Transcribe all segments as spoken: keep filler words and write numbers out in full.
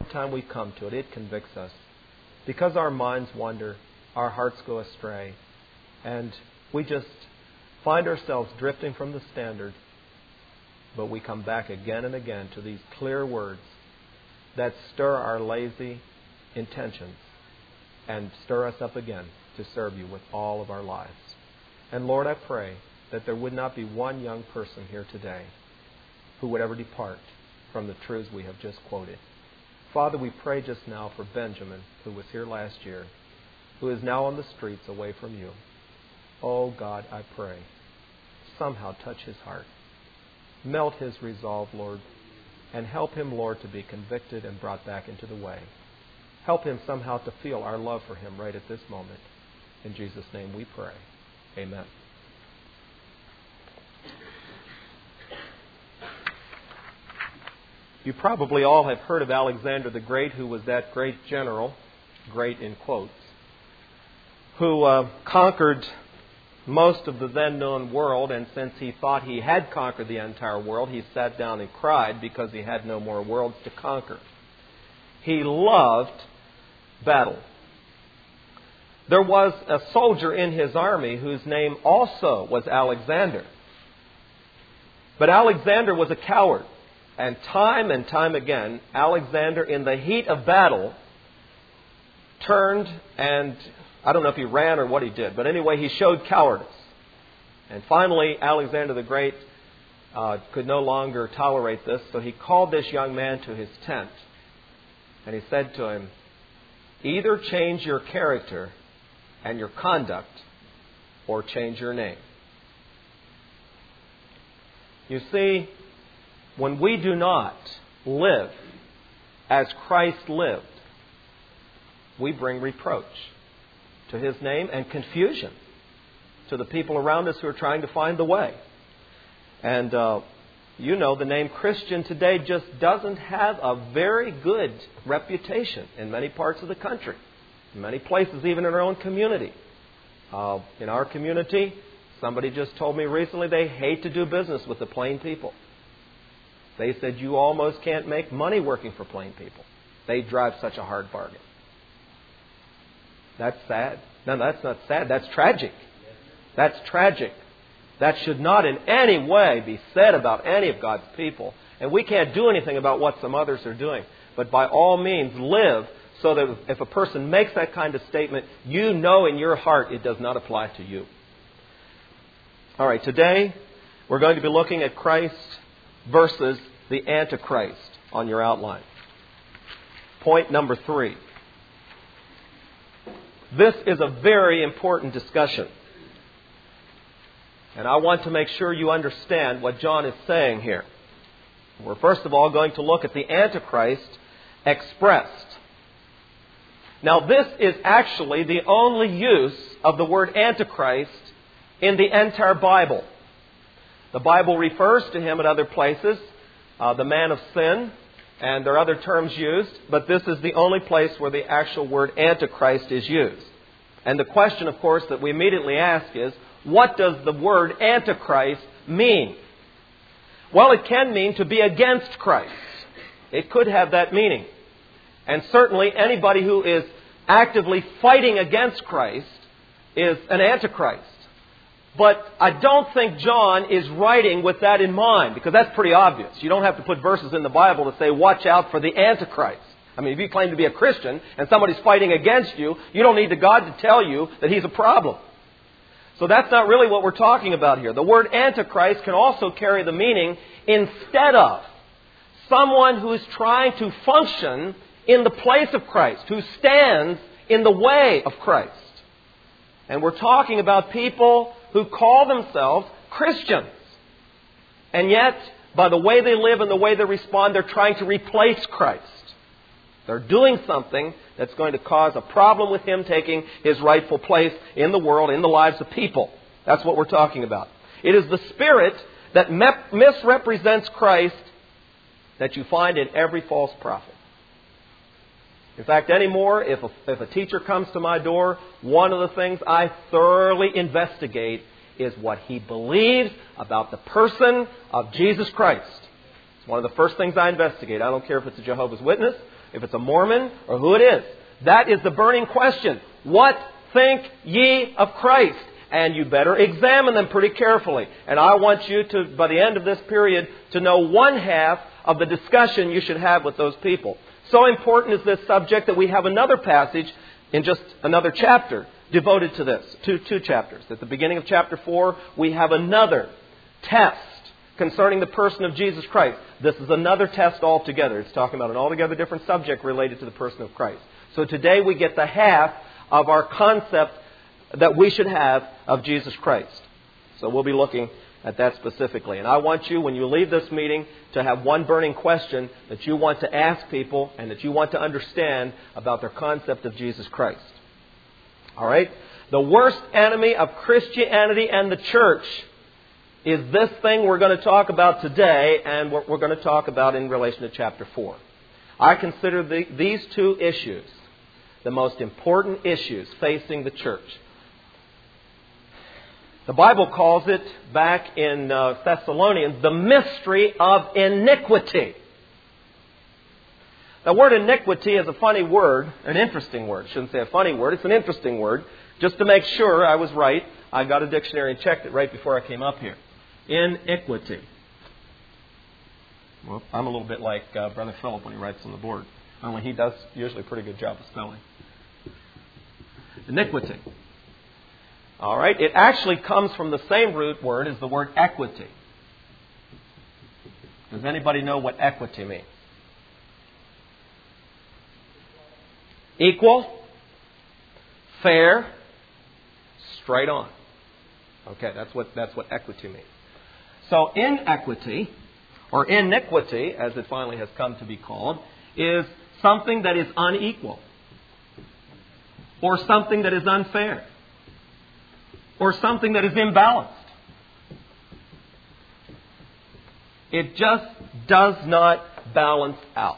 time we come to it, it convicts us. Because our minds wander, our hearts go astray, and we just find ourselves drifting from the standard. But we come back again and again to these clear words that stir our lazy intentions and stir us up again to serve you with all of our lives. And Lord, I pray that there would not be one young person here today who would ever depart from the truths we have just quoted. Father, we pray just now for Benjamin, who was here last year, who is now on the streets away from you. Oh God, I pray, somehow touch his heart. Melt his resolve, Lord, and help him, Lord, to be convicted and brought back into the way. Help him somehow to feel our love for him right at this moment. In Jesus' name we pray. Amen. You probably all have heard of Alexander the Great, who was that great general, great in quotes, who uh, conquered most of the then known world, and since he thought he had conquered the entire world, he sat down and cried because he had no more worlds to conquer. He loved battle. There was a soldier in his army whose name also was Alexander. But Alexander was a coward. And time and time again, Alexander, in the heat of battle, turned and, I don't know if he ran or what he did, but anyway, he showed cowardice. And finally, Alexander the Great uh, could no longer tolerate this, so he called this young man to his tent. And he said to him, either change your character and your conduct, or change your name. You see, when we do not live as Christ lived, we bring reproach to His name and confusion to the people around us who are trying to find the way. And uh, you know, the name Christian today just doesn't have a very good reputation in many parts of the country. In many places, even in our own community. Uh, in our community, somebody just told me recently they hate to do business with the plain people. They said you almost can't make money working for plain people. They drive such a hard bargain. That's sad. No, that's not sad. That's tragic. That's tragic. That should not in any way be said about any of God's people. And we can't do anything about what some others are doing. But by all means, live so that if a person makes that kind of statement, you know in your heart it does not apply to you. All right, today we're going to be looking at Christ versus the Antichrist on your outline. Point number three. This is a very important discussion. And I want to make sure you understand what John is saying here. We're first of all going to look at the Antichrist expressed. Now this is actually the only use of the word Antichrist in the entire Bible. The Bible refers to him at other places, uh, the man of sin, and there are other terms used, but this is the only place where the actual word Antichrist is used. And the question, of course, that we immediately ask is, what does the word Antichrist mean? Well, it can mean to be against Christ. It could have that meaning. And certainly anybody who is actively fighting against Christ is an Antichrist. But I don't think John is writing with that in mind, because that's pretty obvious. You don't have to put verses in the Bible to say, watch out for the Antichrist. I mean, if you claim to be a Christian and somebody's fighting against you, you don't need the God to tell you that he's a problem. So that's not really what we're talking about here. The word Antichrist can also carry the meaning instead of. Someone who is trying to function in the place of Christ, who stands in the way of Christ. And we're talking about people who call themselves Christians. And yet, by the way they live and the way they respond, they're trying to replace Christ. They're doing something that's going to cause a problem with Him taking His rightful place in the world, in the lives of people. That's what we're talking about. It is the spirit that misrepresents Christ that you find in every false prophet. In fact, anymore, if a, if a teacher comes to my door, one of the things I thoroughly investigate is what he believes about the person of Jesus Christ. It's one of the first things I investigate. I don't care if it's a Jehovah's Witness. if it's a Mormon, or who it is. That is the burning question. What think ye of Christ? And you better examine them pretty carefully. And I want you to, by the end of this period, to know one half of the discussion you should have with those people. So important is this subject that we have another passage in just another chapter devoted to this. Two, two chapters. At the beginning of chapter four, we have another test concerning the person of Jesus Christ. This is another test altogether. It's talking about an altogether different subject related to the person of Christ. So today we get the half of our concept that we should have of Jesus Christ. So we'll be looking at that specifically. And I want you, when you leave this meeting, to have one burning question that you want to ask people and that you want to understand about their concept of Jesus Christ. All right? The worst enemy of Christianity and the church is this thing we're going to talk about today, and what we're going to talk about in relation to chapter four. I consider the, these two issues the most important issues facing the church. The Bible calls it, back in uh, Thessalonians, the mystery of iniquity. The word iniquity is a funny word, an interesting word. I shouldn't say a funny word, it's an interesting word. Just to make sure I was right, I got a dictionary and checked it right before I came up here. Iniquity. Well, I'm a little bit like uh, Brother Philip when he writes on the board. Only he does usually a pretty good job of spelling. Iniquity. All right, it actually comes from the same root word as the word equity. Does anybody know what equity means? Equal, fair, straight on. Okay, that's what that's what equity means. So inequity, or iniquity, as it finally has come to be called, is something that is unequal, or something that is unfair, or something that is imbalanced. It just does not balance out.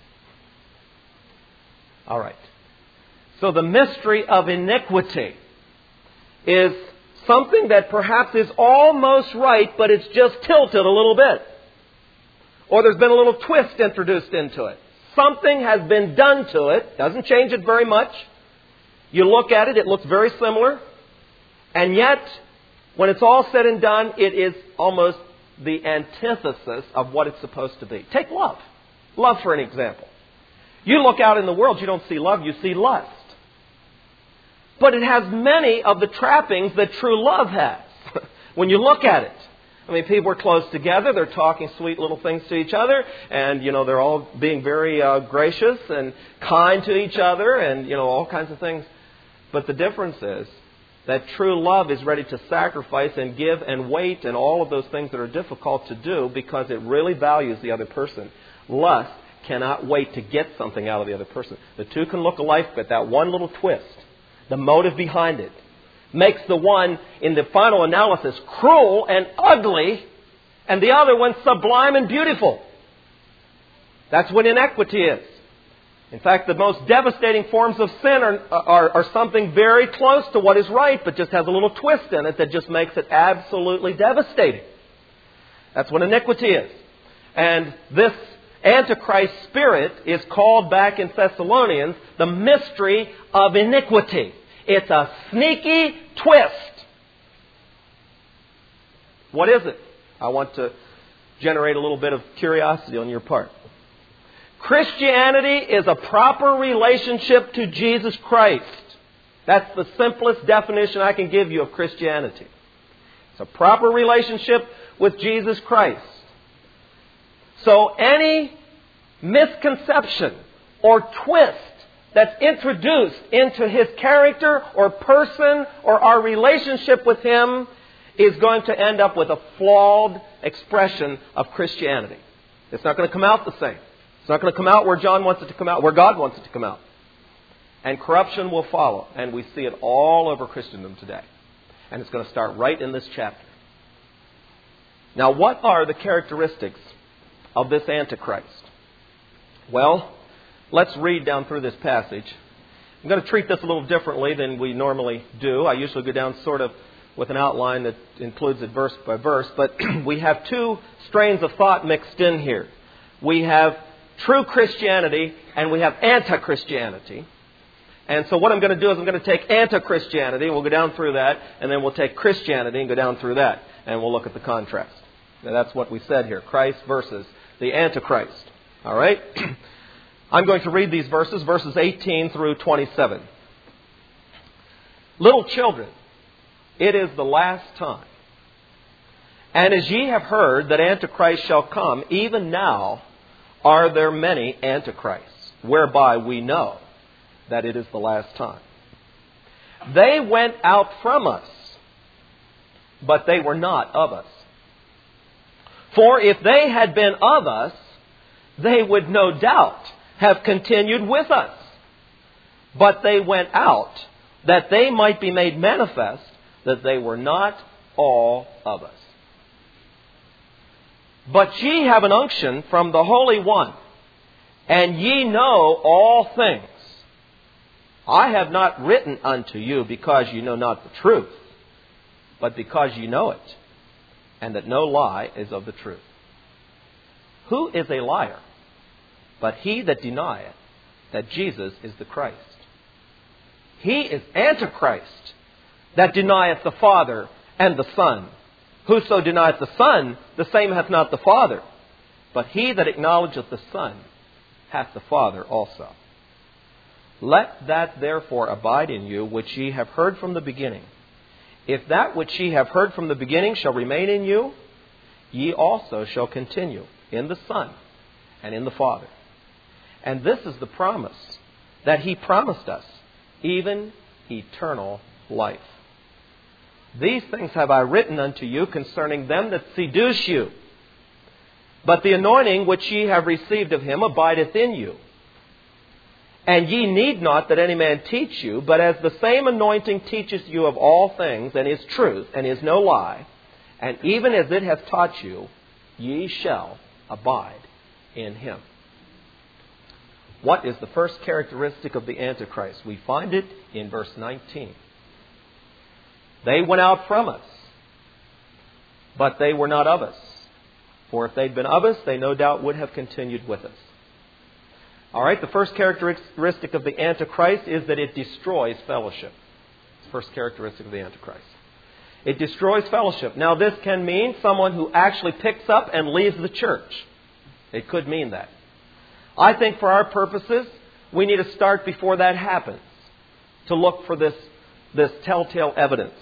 All right. So the mystery of iniquity is something that perhaps is almost right, but it's just tilted a little bit. Or there's been a little twist introduced into it. Something has been done to it. Doesn't change it very much. You look at it, it looks very similar. And yet, when it's all said and done, it is almost the antithesis of what it's supposed to be. Take love. Love, for an example. You look out in the world, you don't see love, you see lust. But it has many of the trappings that true love has. When you look at it. I mean, people are close together, they're talking sweet little things to each other, and, you know, they're all being very uh, gracious and kind to each other, and, you know, all kinds of things. But the difference is that true love is ready to sacrifice and give and wait and all of those things that are difficult to do because it really values the other person. Lust cannot wait to get something out of the other person. The two can look alike, but that one little twist, the motive behind it, makes the one in the final analysis cruel and ugly, and the other one sublime and beautiful. That's what inequity is. In fact, the most devastating forms of sin are, are, are something very close to what is right, but just has a little twist in it that just makes it absolutely devastating. That's what iniquity is. And this Antichrist spirit is called back in Thessalonians the mystery of iniquity. It's a sneaky twist. What is it? I want to generate a little bit of curiosity on your part. Christianity is a proper relationship to Jesus Christ. That's the simplest definition I can give you of Christianity. It's a proper relationship with Jesus Christ. So any misconception or twist that's introduced into His character or person or our relationship with Him is going to end up with a flawed expression of Christianity. It's not going to come out the same. It's not going to come out where John wants it to come out, where God wants it to come out. And corruption will follow. And we see it all over Christendom today. And it's going to start right in this chapter. Now, what are the characteristics of this Antichrist? Well, let's read down through this passage. I'm going to treat this a little differently than we normally do. I usually go down sort of with an outline that includes it verse by verse. But we have two strains of thought mixed in here. We have true Christianity and we have anti-Christianity. And so what I'm going to do is I'm going to take anti-Christianity, we'll go down through that, and then we'll take Christianity and go down through that, and we'll look at the contrast. Now, that's what we said here, Christ versus the Antichrist. All right? I'm going to read these verses, verses eighteen through twenty-seven. Little children, it is the last time. And as ye have heard that Antichrist shall come, even now are there many Antichrists, whereby we know that it is the last time. They went out from us, but they were not of us. For if they had been of us, they would no doubt have continued with us. But they went out, that they might be made manifest that they were not all of us. But ye have an unction from the Holy One, and ye know all things. I have not written unto you because ye know not the truth, but because ye know it, and that no lie is of the truth. Who is a liar, but he that denieth that Jesus is the Christ? He is Antichrist, that denieth the Father and the Son. Whoso denieth the Son, the same hath not the Father. But he that acknowledgeth the Son hath the Father also. Let that therefore abide in you which ye have heard from the beginning. If that which ye have heard from the beginning shall remain in you, ye also shall continue in the Son and in the Father. And this is the promise that He promised us, even eternal life. These things have I written unto you concerning them that seduce you. But the anointing which ye have received of Him abideth in you. And ye need not that any man teach you, but as the same anointing teaches you of all things, and is truth, and is no lie, and even as it hath taught you, ye shall abide in Him. What is the first characteristic of the Antichrist? We find it in verse nineteen. They went out from us, but they were not of us. For if they'd been of us, they no doubt would have continued with us. All right, the first characteristic of the Antichrist is that it destroys fellowship. It's the first characteristic of the Antichrist. It destroys fellowship. Now, this can mean someone who actually picks up and leaves the church. It could mean that. I think for our purposes, we need to start before that happens to look for this, this telltale evidence.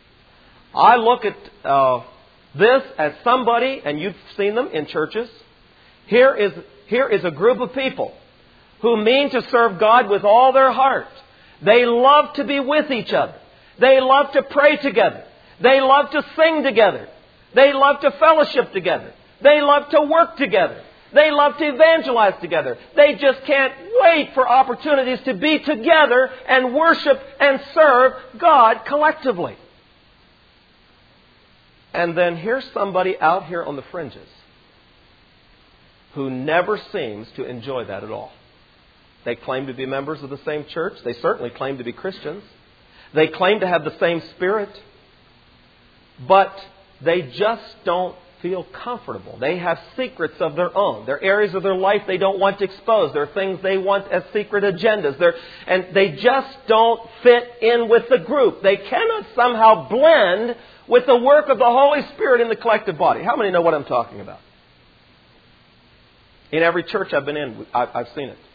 I look at uh, this as somebody, and you've seen them in churches. Here is, here is a group of people who mean to serve God with all their heart. They love to be with each other. They love to pray together. They love to sing together. They love to fellowship together. They love to work together. They love to evangelize together. They just can't wait for opportunities to be together and worship and serve God collectively. And then here's somebody out here on the fringes who never seems to enjoy that at all. They claim to be members of the same church. They certainly claim to be Christians. They claim to have the same spirit. But they just don't feel comfortable. They have secrets of their own. There are areas of their life they don't want to expose. There are things they want as secret agendas. They're, and they just don't fit in with the group. They cannot somehow blend with the work of the Holy Spirit in the collective body. How many know what I'm talking about? In every church I've been in, I've seen it.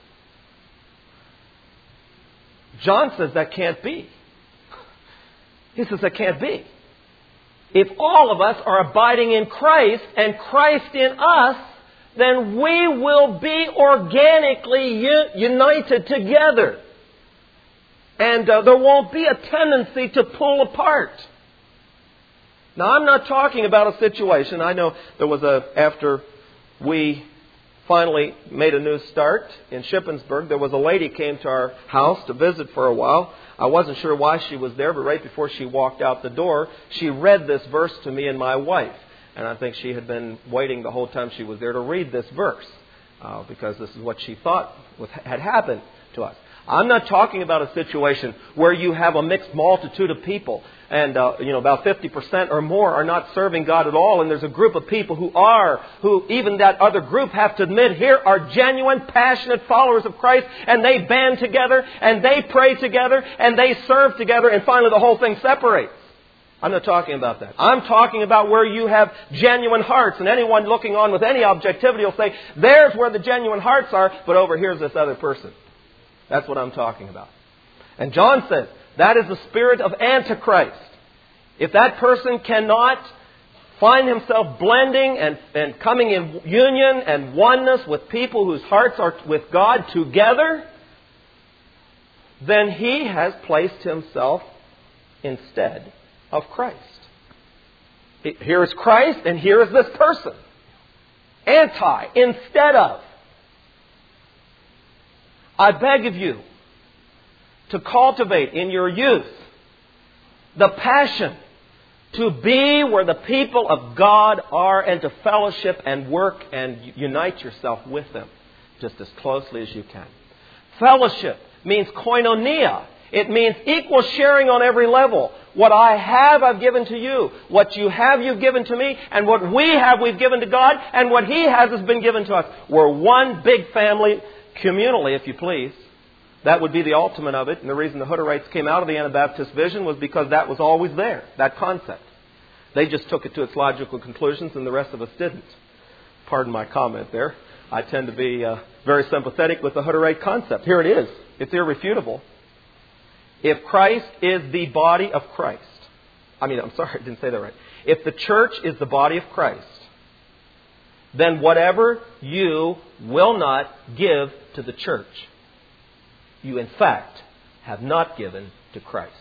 John says that can't be. He says that can't be. If all of us are abiding in Christ and Christ in us, then we will be organically united together. And uh, there won't be a tendency to pull apart. Now, I'm not talking about a situation. I know there was a, after we finally made a new start in Shippensburg, there was a lady came to our house to visit for a while. I wasn't sure why she was there, but right before she walked out the door, she read this verse to me and my wife. And I think she had been waiting the whole time she was there to read this verse, uh, because this is what she thought had happened to us. I'm not talking about a situation where you have a mixed multitude of people and uh, you know about fifty percent or more are not serving God at all, and there's a group of people who are, who even that other group have to admit here are genuine, passionate followers of Christ, and they band together and they pray together and they serve together, and finally the whole thing separates. I'm not talking about that. I'm talking about where you have genuine hearts, and anyone looking on with any objectivity will say, there's where the genuine hearts are, but over here's this other person. That's what I'm talking about. And John says, that is the spirit of Antichrist. If that person cannot find himself blending and, and coming in union and oneness with people whose hearts are with God together, then he has placed himself instead of Christ. Here is Christ and here is this person. Anti, instead of. I beg of you to cultivate in your youth the passion to be where the people of God are and to fellowship and work and unite yourself with them just as closely as you can. Fellowship means koinonia. It means equal sharing on every level. What I have, I've given to you. What you have, you've given to me. And what we have, we've given to God. And what He has has been given to us. We're one big family, communally, if you please. That would be the ultimate of it. And the reason the Hutterites came out of the Anabaptist vision was because that was always there, that concept. They just took it to its logical conclusions and the rest of us didn't. Pardon my comment there. I tend to be uh, very sympathetic with the Hutterite concept. Here it is. It's irrefutable. If Christ is the body of Christ, I mean, I'm sorry, I didn't say that right. If the church is the body of Christ, then whatever you will not give to the church, you in fact have not given to Christ.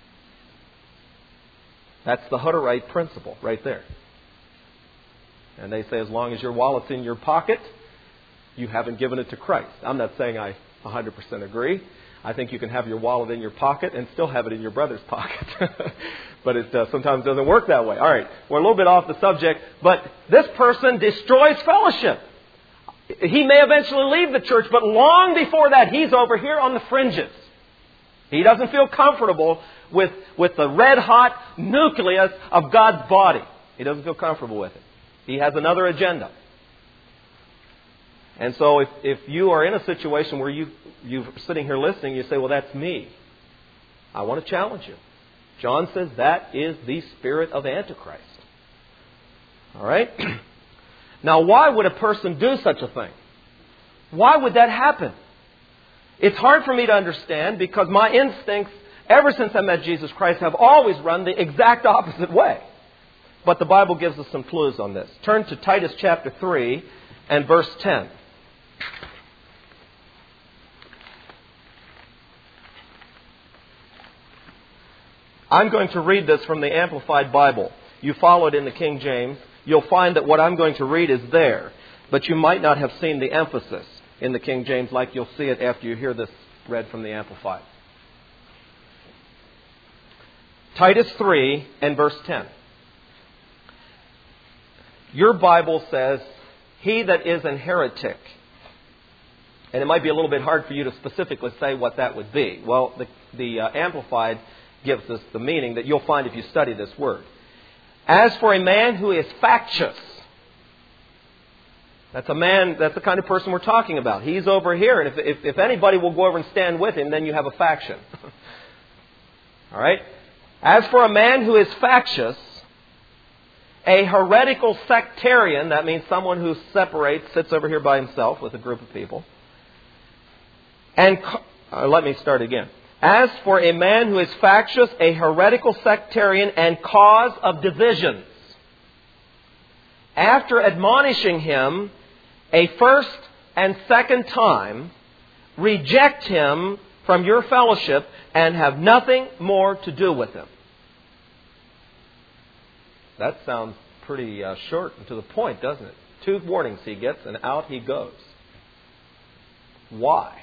That's the Hutterite principle right there. And they say as long as your wallet's in your pocket, you haven't given it to Christ. I'm not saying I one hundred percent agree. I think you can have your wallet in your pocket and still have it in your brother's pocket. But it uh, sometimes doesn't work that way. All right, we're a little bit off the subject, but this person destroys fellowship. He may eventually leave the church, but long before that, he's over here on the fringes. He doesn't feel comfortable with, with the red-hot nucleus of God's body. He doesn't feel comfortable with it. He has another agenda. And so if, if you are in a situation where you, you're sitting here listening, you say, well, that's me. I want to challenge you. John says that is the spirit of Antichrist. All right? Now, why would a person do such a thing? Why would that happen? It's hard for me to understand because my instincts, ever since I met Jesus Christ, have always run the exact opposite way. But the Bible gives us some clues on this. Turn to Titus chapter three and verse ten. I'm going to read this from the Amplified Bible. You follow it in the King James. You'll find that what I'm going to read is there. But you might not have seen the emphasis in the King James like you'll see it after you hear this read from the Amplified. Titus three and verse ten. Your Bible says, he that is an heretic. And it might be a little bit hard for you to specifically say what that would be. Well, the, the uh, Amplified gives us the meaning that you'll find if you study this word. As for a man who is factious. That's a man, that's the kind of person we're talking about. He's over here, and if, if, if anybody will go over and stand with him, then you have a faction. All right? As for a man who is factious, a heretical sectarian, that means someone who separates, sits over here by himself with a group of people. And uh, let me start again. As for a man who is factious, a heretical sectarian, and cause of divisions, after admonishing him a first and second time, reject him from your fellowship and have nothing more to do with him. That sounds pretty uh, short and to the point, doesn't it? Two warnings he gets and out he goes. Why?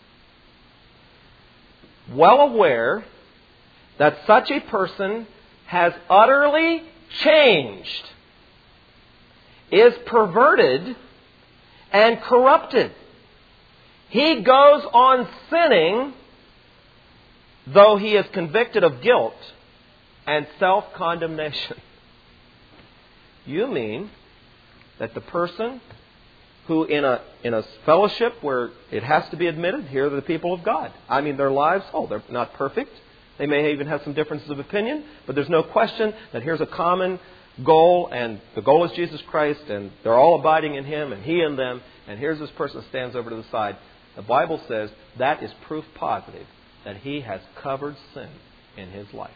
Well aware that such a person has utterly changed, is perverted and corrupted. He goes on sinning though he is convicted of guilt and self-condemnation. You mean that the person who in a in a fellowship where it has to be admitted, here are the people of God. I mean, their lives, oh, they're not perfect. They may even have some differences of opinion, but there's no question that here's a common goal, and the goal is Jesus Christ, and they're all abiding in Him, and He in them, and here's this person that stands over to the side. The Bible says that is proof positive that he has covered sin in his life.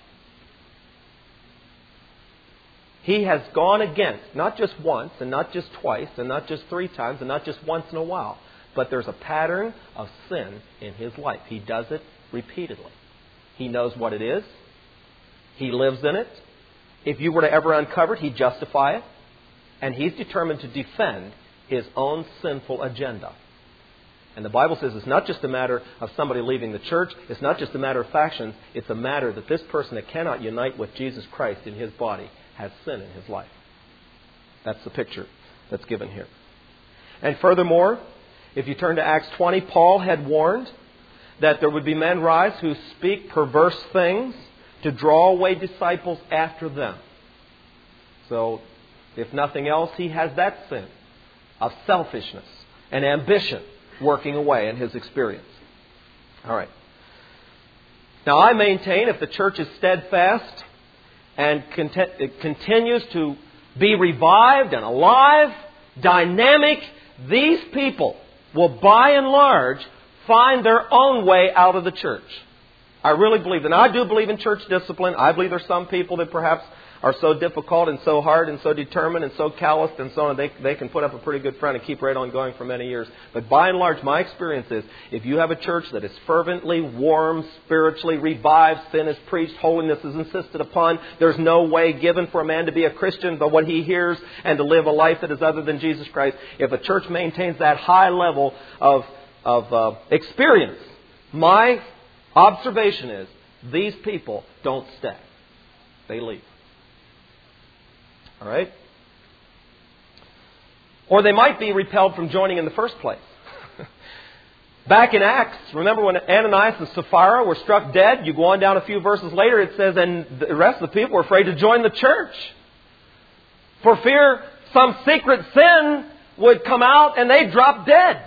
He has gone against, not just once, and not just twice, and not just three times, and not just once in a while, but there's a pattern of sin in his life. He does it repeatedly. He knows what it is. He lives in it. If you were to ever uncover it, he'd justify it. And he's determined to defend his own sinful agenda. And the Bible says it's not just a matter of somebody leaving the church. It's not just a matter of factions. It's a matter that this person that cannot unite with Jesus Christ in his body has sin in his life. That's the picture that's given here. And furthermore, if you turn to Acts twenty, Paul had warned that there would be men rise who speak perverse things to draw away disciples after them. So, if nothing else, he has that sin of selfishness and ambition working away in his experience. All right. Now, I maintain if the church is steadfast and cont- it continues to be revived and alive, dynamic, these people will by and large find their own way out of the church. I really believe that. Now, I do believe in church discipline. I believe there's some people that perhaps are so difficult and so hard and so determined and so calloused and so on, they, they can put up a pretty good front and keep right on going for many years. But by and large, my experience is if you have a church that is fervently, warm, spiritually revived, sin is preached, holiness is insisted upon, there's no way given for a man to be a Christian but what he hears and to live a life that is other than Jesus Christ. If a church maintains that high level of, of uh, experience, my observation is these people don't stay. They leave. All right? Or they might be repelled from joining in the first place. Back in Acts, remember when Ananias and Sapphira were struck dead? You go on down a few verses later, it says, and the rest of the people were afraid to join the church. For fear some secret sin would come out and they'd drop dead.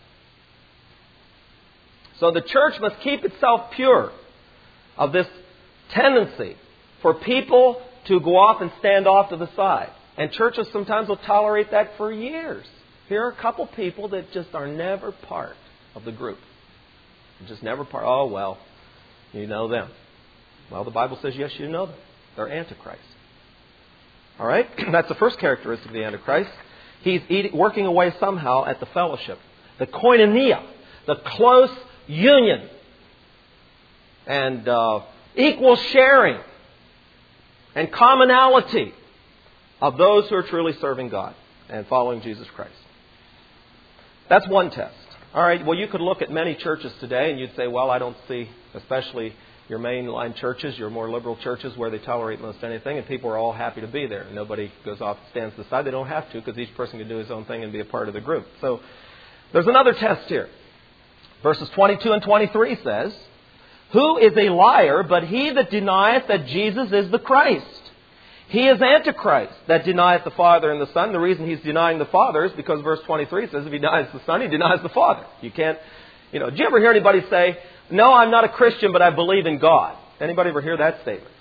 So the church must keep itself pure of this tendency for people to go off and stand off to the side. And churches sometimes will tolerate that for years. Here are a couple people that just are never part of the group. Just never part. Oh, well, you know them. Well, the Bible says, yes, you know them. They're Antichrist. All right? That's the first characteristic of the Antichrist. He's eating, working away somehow at the fellowship. The koinonia. The close union. And uh, equal sharing. And commonality of those who are truly serving God and following Jesus Christ. That's one test. All right, well, you could look at many churches today and you'd say, well, I don't see, especially your mainline churches, your more liberal churches where they tolerate most anything and people are all happy to be there. Nobody goes off and stands to the side. They don't have to because each person can do his own thing and be a part of the group. So there's another test here. Verses twenty-two and twenty-three says, who is a liar but he that denieth that Jesus is the Christ? He is Antichrist that denieth the Father and the Son. The reason he's denying the Father is because verse twenty-three says if he denies the Son, he denies the Father. You can't, you know, do you ever hear anybody say, no, I'm not a Christian, but I believe in God? Anybody ever hear that statement?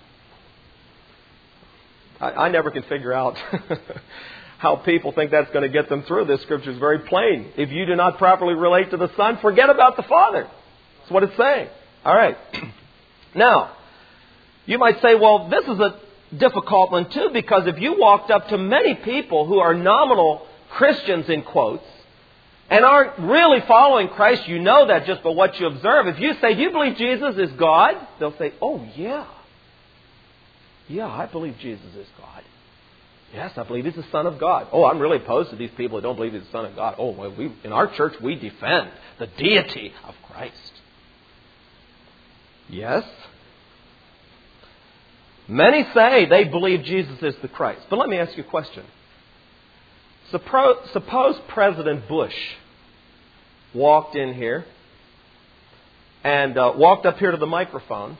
I, I never can figure out how people think that's going to get them through. This scripture is very plain. If you do not properly relate to the Son, forget about the Father. That's what it's saying. All right. Now, you might say, well, this is a difficult one too, because if you walked up to many people who are nominal Christians in quotes and aren't really following Christ, you know that just by what you observe. If you say, do you believe Jesus is God? They'll say, oh yeah. Yeah, I believe Jesus is God. Yes, I believe He's the Son of God. Oh, I'm really opposed to these people who don't believe He's the Son of God. Oh, well, we, in our church we defend the deity of Christ. Yes. Many say they believe Jesus is the Christ. But let me ask you a question. Suppose, suppose President Bush walked in here and uh, walked up here to the microphone.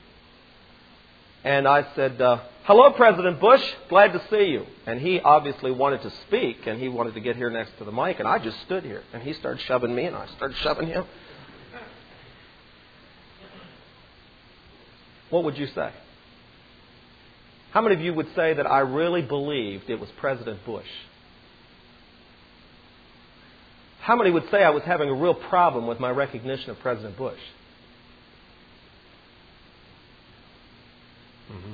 And I said, uh, hello, President Bush. Glad to see you. And he obviously wanted to speak, and he wanted to get here next to the mic. And I just stood here. And he started shoving me, and I started shoving him. What would you say? How many of you would say that I really believed it was President Bush? How many would say I was having a real problem with my recognition of President Bush? Mm-hmm.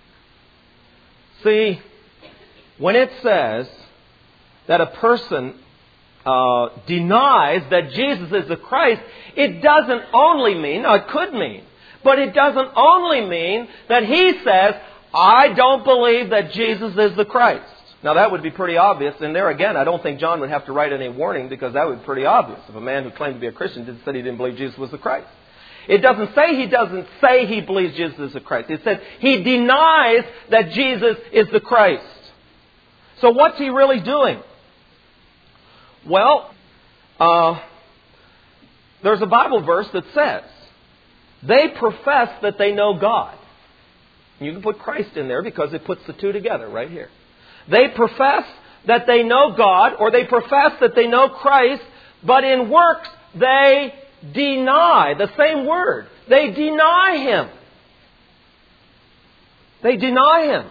See, when it says that a person uh, denies that Jesus is the Christ, it doesn't only mean, now it could mean, but it doesn't only mean that he says, I don't believe that Jesus is the Christ. Now that would be pretty obvious. And there again, I don't think John would have to write any warning, because that would be pretty obvious if a man who claimed to be a Christian did said he didn't believe Jesus was the Christ. It doesn't say he doesn't say he believes Jesus is the Christ. It says he denies that Jesus is the Christ. So what's he really doing? Well, uh, there's a Bible verse that says, they profess that they know God. You can put Christ in there because it puts the two together right here. They profess that they know God, or they profess that they know Christ, but in works they deny. The same word. They deny Him. They deny Him.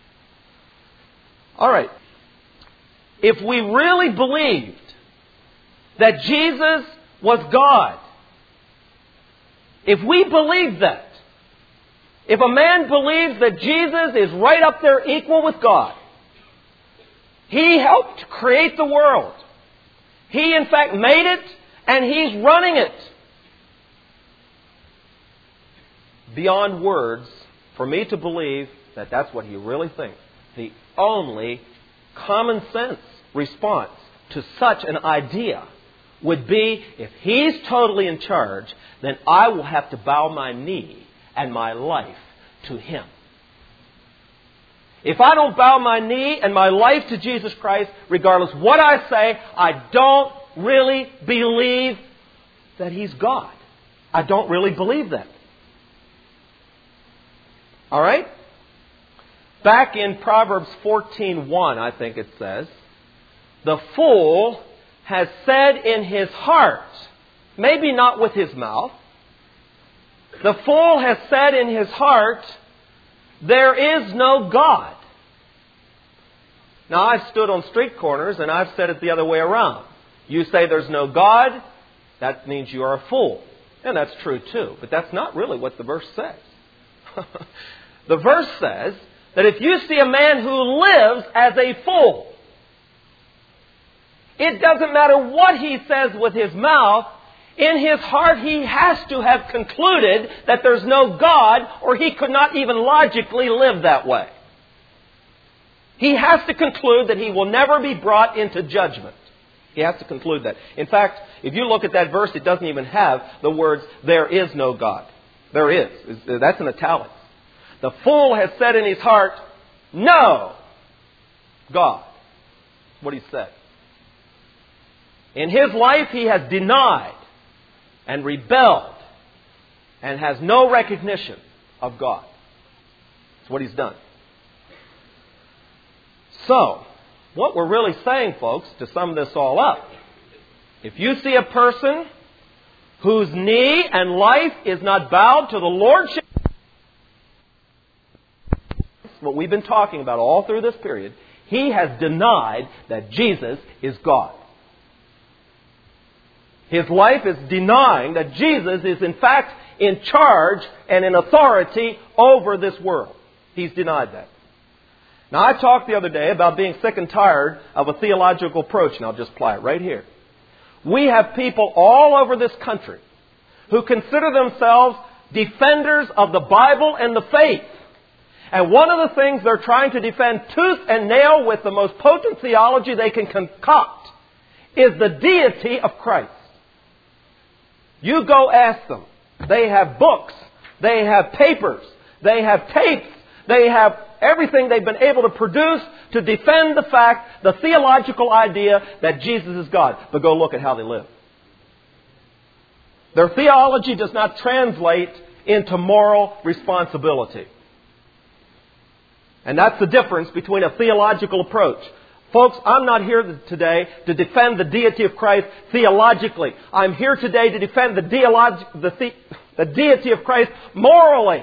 All right. If we really believed that Jesus was God, if we believe that, if a man believes that Jesus is right up there equal with God, He helped create the world. He in fact made it, and He's running it. Beyond words, for me to believe that that's what he really thinks, the only common sense response to such an idea would be, if He's totally in charge, then I will have to bow my knee and my life to Him. If I don't bow my knee and my life to Jesus Christ, regardless what I say, I don't really believe that He's God. I don't really believe that. All right? Back in Proverbs fourteen one, I think it says, the fool has said in his heart, maybe not with his mouth, the fool has said in his heart, there is no God. Now, I've stood on street corners and I've said it the other way around. You say there's no God, that means you are a fool. And that's true too. But that's not really what the verse says. The verse says that if you see a man who lives as a fool, it doesn't matter what he says with his mouth, in his heart he has to have concluded that there's no God, or he could not even logically live that way. He has to conclude that he will never be brought into judgment. He has to conclude that. In fact, if you look at that verse, it doesn't even have the words, there is no God. There is. That's in italics. The fool has said in his heart, no God. What he said. In his life, he has denied and rebelled and has no recognition of God. That's what he's done. So, what we're really saying, folks, to sum this all up, if you see a person whose knee and life is not bowed to the Lordship, what we've been talking about all through this period, he has denied that Jesus is God. His life is denying that Jesus is in fact in charge and in authority over this world. He's denied that. Now, I talked the other day about being sick and tired of a theological approach, and I'll just apply it right here. We have people all over this country who consider themselves defenders of the Bible and the faith. And one of the things they're trying to defend tooth and nail with the most potent theology they can concoct is the deity of Christ. You go ask them. They have books. They have papers. They have tapes. They have everything they've been able to produce to defend the fact, the theological idea that Jesus is God. But go look at how they live. Their theology does not translate into moral responsibility. And that's the difference between a theological approach. Folks, I'm not here today to defend the deity of Christ theologically. I'm here today to defend the, deolog- the, the, the deity of Christ morally.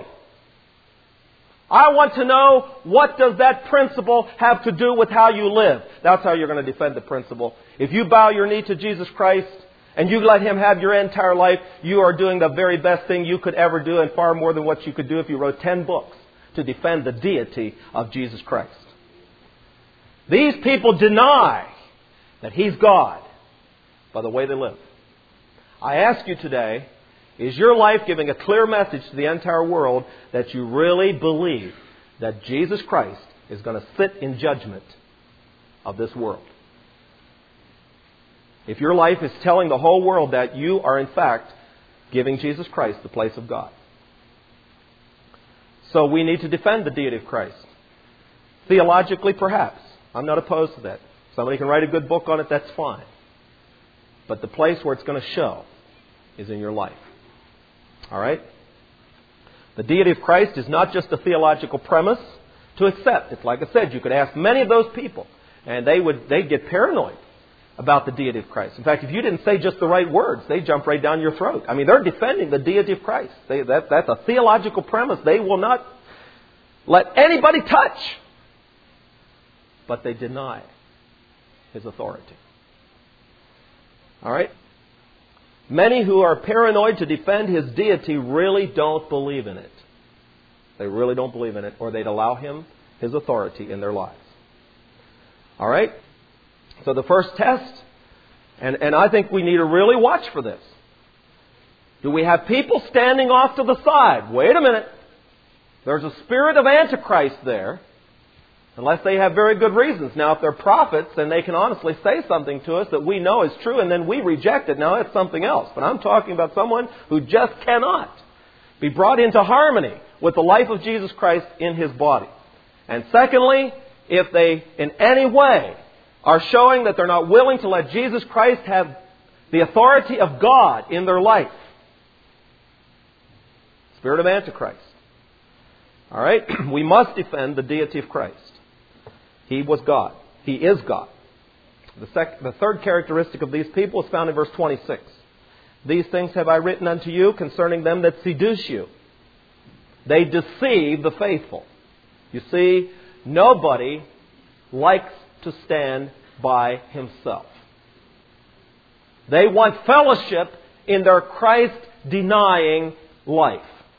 I want to know, what does that principle have to do with how you live? That's how you're going to defend the principle. If you bow your knee to Jesus Christ and you let Him have your entire life, you are doing the very best thing you could ever do, and far more than what you could do if you wrote ten books to defend the deity of Jesus Christ. These people deny that He's God by the way they live. I ask you today, is your life giving a clear message to the entire world that you really believe that Jesus Christ is going to sit in judgment of this world? If your life is telling the whole world that, you are in fact giving Jesus Christ the place of God. So we need to defend the deity of Christ. Theologically, perhaps. I'm not opposed to that. Somebody can write a good book on it, that's fine. But the place where it's going to show is in your life. All right? The deity of Christ is not just a theological premise to accept. It's like I said, you could ask many of those people, and they would they'd get paranoid about the deity of Christ. In fact, if you didn't say just the right words, they jump right down your throat. I mean, they're defending the deity of Christ. They, that, that's a theological premise they will not let anybody touch. But they deny His authority. All right? Many who are paranoid to defend His deity really don't believe in it. They really don't believe in it, or they'd allow Him, His authority in their lives. All right? So the first test, and, and I think we need to really watch for this. Do we have people standing off to the side? Wait a minute. There's a spirit of Antichrist there. Unless they have very good reasons. Now, if they're prophets, then they can honestly say something to us that we know is true, and then we reject it. Now, that's something else. But I'm talking about someone who just cannot be brought into harmony with the life of Jesus Christ in His body. And secondly, if they in any way are showing that they're not willing to let Jesus Christ have the authority of God in their life. Spirit of Antichrist. All right? We must defend the deity of Christ. He was God. He is God. The, sec- the third characteristic of these people is found in verse twenty-six. These things have I written unto you concerning them that seduce you. They deceive the faithful. You see, nobody likes to stand by himself. They want fellowship in their Christ-denying life.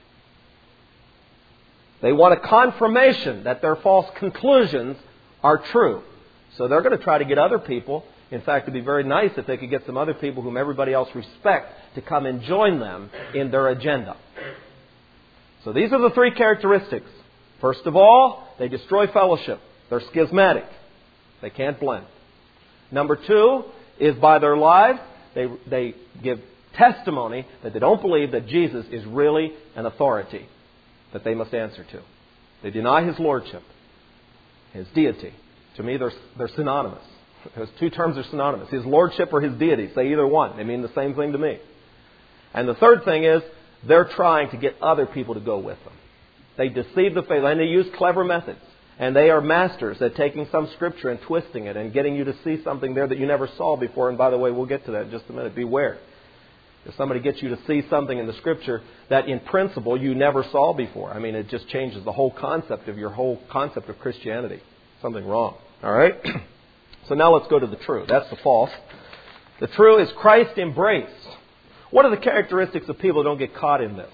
They want a confirmation that their false conclusions are true. So they're going to try to get other people. In fact, it would be very nice if they could get some other people whom everybody else respects to come and join them in their agenda. So these are the three characteristics. First of all, they destroy fellowship. They're schismatic. They can't blend. Number two is by their lives, they, they give testimony that they don't believe that Jesus is really an authority that they must answer to. They deny His lordship, His deity. To me, they're, they're synonymous. Those two terms are synonymous. His lordship or His deity. Say either one. They mean the same thing to me. And the third thing is, they're trying to get other people to go with them. They deceive the faith, and they use clever methods. And they are masters at taking some scripture and twisting it and getting you to see something there that you never saw before. And by the way, we'll get to that in just a minute. Beware. If somebody gets you to see something in the scripture that in principle you never saw before, I mean, it just changes the whole concept of your whole concept of Christianity. Something wrong. All right? So now let's go to the true. That's the false. The true is Christ embraced. What are the characteristics of people who don't get caught in this?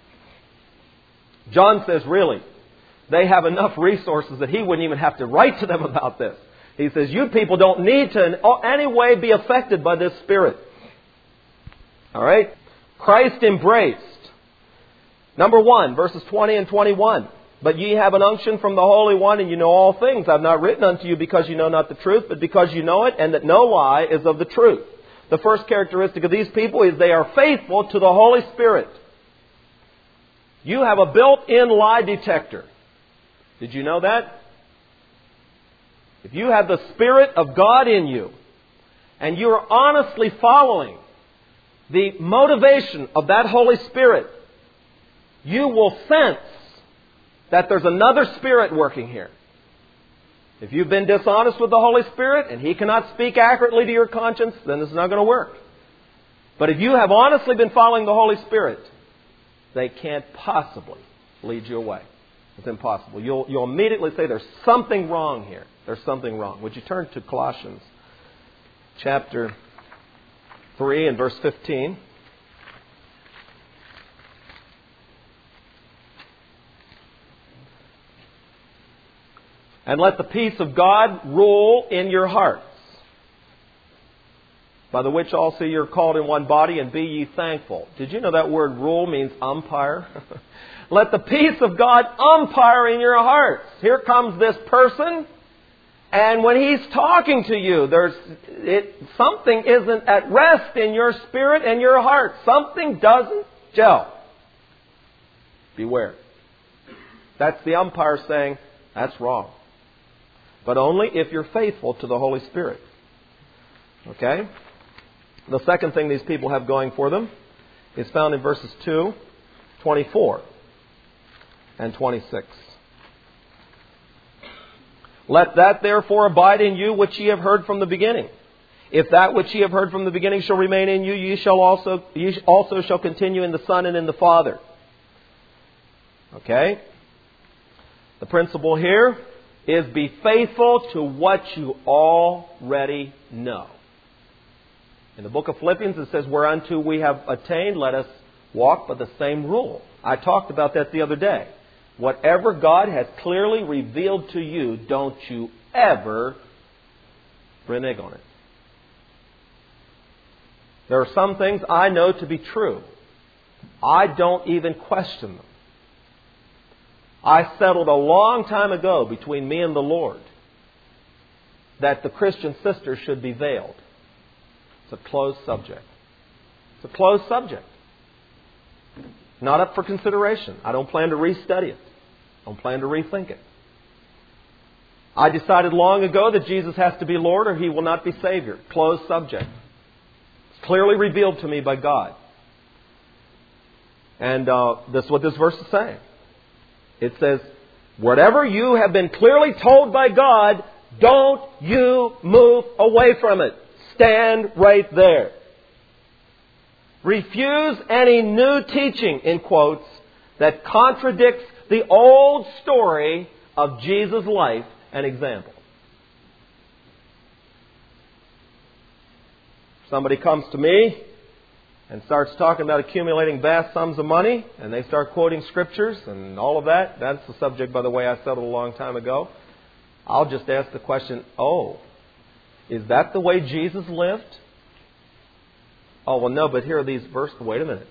John says, really, they have enough resources that he wouldn't even have to write to them about this. He says, you people don't need to in any way be affected by this spirit. All right? Christ embraced. Number one, verses twenty and twenty-one. But ye have an unction from the Holy One, and you know all things. I have not written unto you because you know not the truth, but because you know it, and that no lie is of the truth. The first characteristic of these people is they are faithful to the Holy Spirit. You have a built-in lie detector. Did you know that? If you have the Spirit of God in you, and you are honestly following the motivation of that Holy Spirit, you will sense that there's another Spirit working here. If you've been dishonest with the Holy Spirit and He cannot speak accurately to your conscience, then this is not going to work. But if you have honestly been following the Holy Spirit, they can't possibly lead you away. It's impossible. You'll, you'll immediately say, there's something wrong here. There's something wrong. Would you turn to Colossians chapter three and verse fifteen? And let the peace of God rule in your hearts, by the which also you're called in one body, and be ye thankful. Did you know that word rule means umpire? Let the peace of God umpire in your hearts. Here comes this person, and when he's talking to you, there's it, something isn't at rest in your spirit and your heart. Something doesn't gel. Beware. That's the umpire saying, that's wrong. But only if you're faithful to the Holy Spirit. Okay? The second thing these people have going for them is found in verses two, twenty-four, and twenty-six. Let that therefore abide in you which ye have heard from the beginning. If that which ye have heard from the beginning shall remain in you, ye shall also ye also shall continue in the Son and in the Father. Okay? The principle here is be faithful to what you already know. In the book of Philippians it says, whereunto we have attained, let us walk by the same rule. I talked about that the other day. Whatever God has clearly revealed to you, don't you ever renege on it. There are some things I know to be true. I don't even question them. I settled a long time ago between me and the Lord that the Christian sister should be veiled. It's a closed subject. It's a closed subject. Not up for consideration. I don't plan to restudy it. I don't plan to rethink it. I decided long ago that Jesus has to be Lord or He will not be Savior. Closed subject. It's clearly revealed to me by God. And uh, this is what this verse is saying. It says, whatever you have been clearly told by God, don't you move away from it. Stand right there. Refuse any new teaching, in quotes, that contradicts the old story of Jesus' life and example. Somebody comes to me and starts talking about accumulating vast sums of money, and they start quoting scriptures and all of that. That's the subject, by the way, I settled a long time ago. I'll just ask the question, oh, is that the way Jesus lived? Oh, well, no, but here are these verses. Wait a minute.